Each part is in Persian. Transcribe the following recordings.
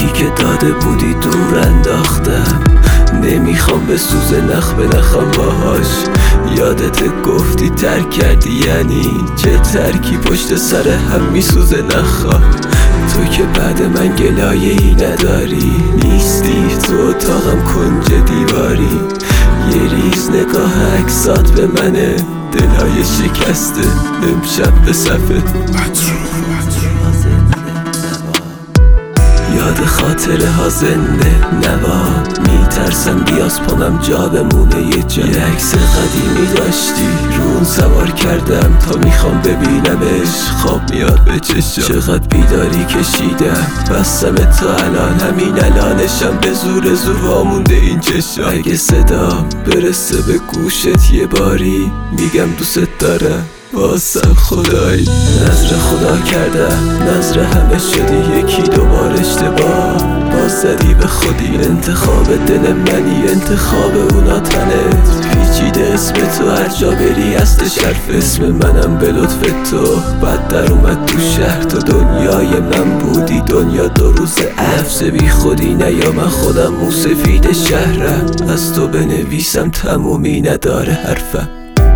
یکی که داده بودی دور انداختم. نمیخوام به سوز نخ بنخم باهاش. یادت گفتی ترک کردی یعنی چه ترکی پشت سر هم میسوزه نخا. تو که بعد من گلایه ای نداری، نیستی تو اتاقم کنج دیواری. یه ریز نگاه عکسات به منه، دلهای شکسته امشب به صفه. یاد خاطره ها زنده نوا، میترسم بیاز پانم جا بمونه یه جا. یه عکس قدیمی داشتی رو اون سوار کردم تا میخوام ببینمش، خواب میاد به چشم. چقدر بیداری کشیدم بستم تا الان، همین الانشم به زور وامونده این چشم. اگه صدا برسه به گوشت یه باری میگم دوست دارم واسم خدایی. نظر خدا کردم نظر همه شدی، یکی دوبار اشتباه باز زدی به خودی. انتخاب دل منی انتخاب اونا تنت، پیچیده اسم تو هر جا بری است شرف. اسم منم به لطف تو بعد در اومد تو شهر. تو دنیای من بودی دنیا دو روز نفس بی خودی. نیا من خودم موسفید شهرم، از تو بنویسم تمومی نداره حرفم.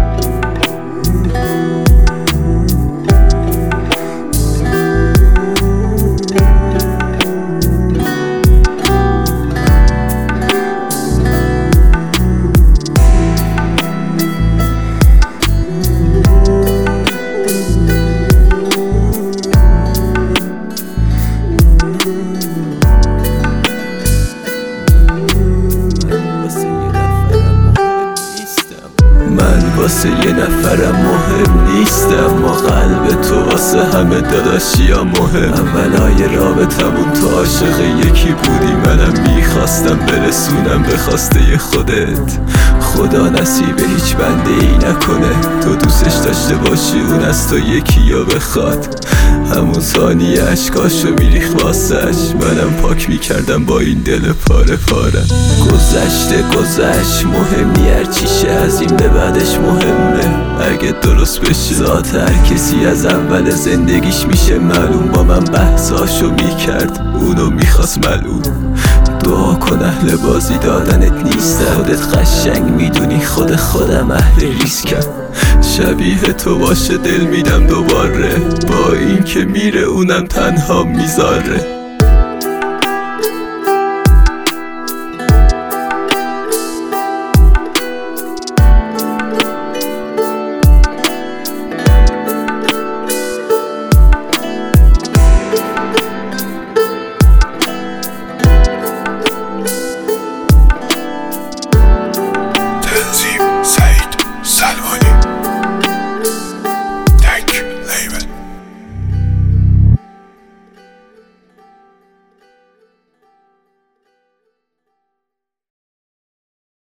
من واسه یه نفرم مهم نیستم، ما قلب تو واسه همه داداشیا مهم. اولای رابطمون تو عاشق یکی بودی، منم میخواستم برسونم به خواسته خودت. خدا نصیب هیچ بنده ای نکنه تو دوستش داشته باشی اون از تو یکی یا بخواد. همون ثانیه عشقاشو میریخ واسش، منم پاک میکردم با این دل پاره پاره. گذشته گذشت مهم نی هرچیشه، از این به بعدش مهمه اگه درست بشه. ذات هر کسی از اول زندگیش میشه معلوم، با من بحثاشو میکرد اونو میخواست ملعون. دعا کن اهل بازی دادنت نیستم، خودت قشنگ میدونی خودم اهل ریسکم. شبیه تو باشه دل میدم دوباره، با این که میره اونم تنها میذاره.